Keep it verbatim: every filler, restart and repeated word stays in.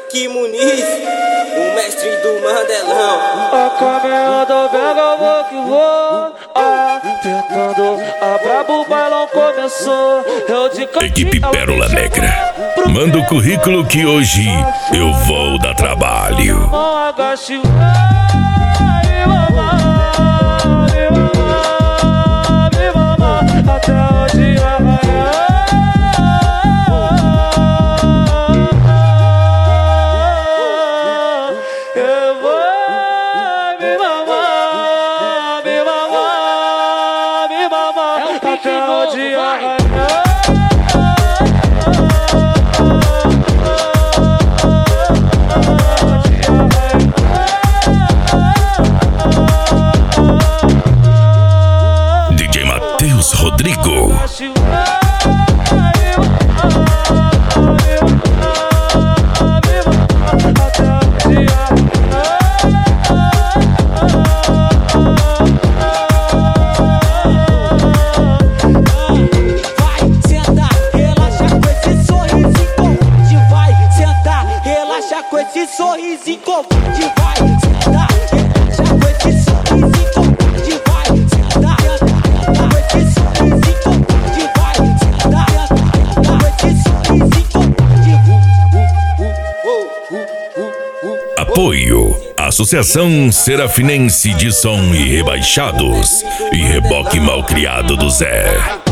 Que Muniz, o mestre do Mandelão. A caminhada vega, vou que vou. Apertando, a brabo, o bailão começou. Eu de Equipe Pérola Negra, manda o currículo que hoje eu vou dar trabalho. Não agache, até o dia amanhã. Eu vou me mamar, me mamar, me mamar, até o dia amanhã. D J Matheus Rodrigo. Com esse sorrisinho covarde, vai sentar, relaxa com esse sorrisinho covarde, vai sentar, com esse sorrisinho covarde, vai sentar, com esse sorrisinho covarde. Apoio: Associação Serafinense de Som e Rebaixados e Reboque Malcriado do Zé.